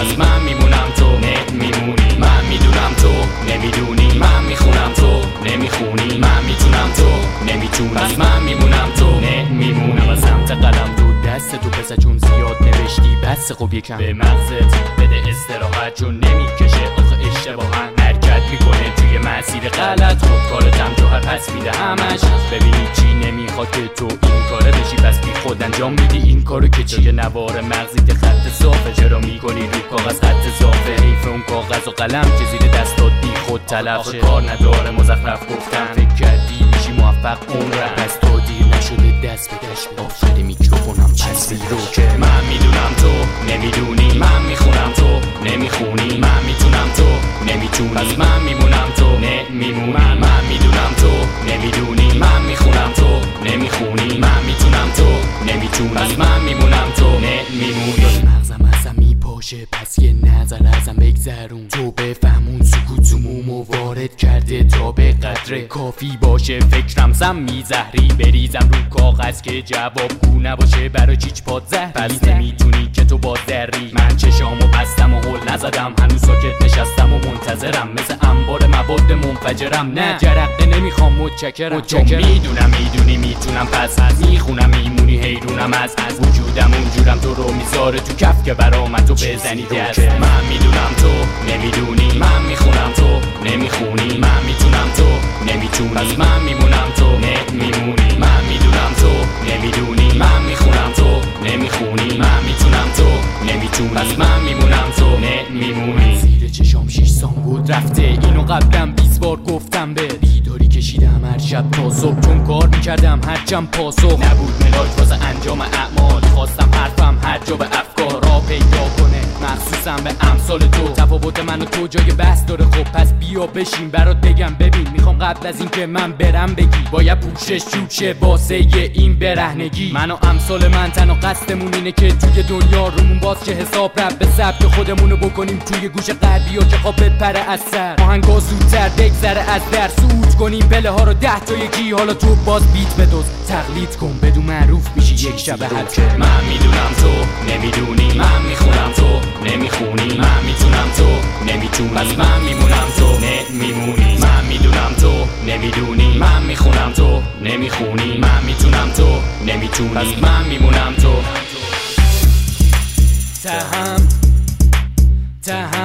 پس من میمونم تو نمیمونی، من میدونم تو نمیدونی، من میخونم تو نمیخونی، من میتونم تو نمیتونی، پس من میمونم تو نمیمونی. از سمت قلم تو دست تو پسه چون زیاد نوشتی بس خب یکم به مغزت بده استراحت چون نمیکشه آخه اشتباها حرکت میکنه توی مسیر غلط. خب کارتم جوهر پس میده همش، ببینی چی نمیخواد که تو این کاره بشی پس بی خود انجام میدی این کارو که چیه نوار مغزیت خط صافه چرا میکنی روی کاغذ خط صافه حیف اون کاغذ و قلم که زیر دستات بی خود تلف شه. کار نداره مزخرف گفتم فکر کردی میشی موفق اون را پس تو دیر نشده دست به دشت به آخر میکروفونم چیزی رو که من میدونم تو نمیدونی، من میخونم تو نمیخونی، من میتونم تو نمیتونی، پس من میمونم تو نمیمونی، من میدونم تو نمیدونی، من میخونم تو نمیخونی، من میتونم تو نمیتونی، پس من میمونم تو نمیمونی. مغزم ازم میپاشه پس یه نظر ازم بگذرون تو بفهمون سکوتمو وارد کرده تا به قدر کافی باشه فکرم سم میزهری بریزم رو کاغذ که جوابگو نباشه برای چیچ پاد زهری. پس نمیتونی که تو با دری من چشامو بستم و هل نزدم هنوز ساکت نشستم و منتظرم مثل انبار مواد منفجرم نه جرقه نمیخوام متشکرم چون میدونم میدونی میتونم پس میخونم میمونی حیرونم از وجودم اونجورم تو رو میذاره تو کف که برام تو بزنی دست. من میدونم تو نمیدونی، من میخونم تو نمیخونی، من میتونم تو نمیتونی، پس من میمونم تو نمیمونی، من میدونم تو نمیدونی، من میخونم تو نمیخونی، من میتونم تو نمیتونی، پس من میمونم تو نمیمونی. زیر چشام 6 سام بود رفته اینو قبلا 20 بار گفتم به بیداری کشیدم هر شب تا صبح چون کار میکردم هرچم پاسخ نبود ملاک واسه انجام اعمال خواستم حرفم هر جا به افکار را پیدا کنه مخصوصا به امثال تو. تفاوت من و تو جای بحث داره خب پس بیا بشین برات بگم ببین میخوام قبل از این که من برم بگی باید پوشش جوشه واسه این برهنگی. من و امثال من تنها قصدمون اینه که توی دنیا رومون باز که حساب رب به سبک خودمونو بکنیم توی گوش غربی و که خواب بپره از سر آهنگا زودتر بگذره از در سود کنیم پله ها رو 10 تا یکی حالا تو باز بیت بدوز تقلید کن بدون معروف میشی یک شب حل. من میدونم تو نمیدونی، من میخونم تو نمیخونی، من میتونم تو نمیتونی، پس من میمونم تو نمیمونی، من میدونم تو نمیدونی، من میخونم تو نمیخونی، من میتونم تو نمیتونی، پس من میمونم تو. تهم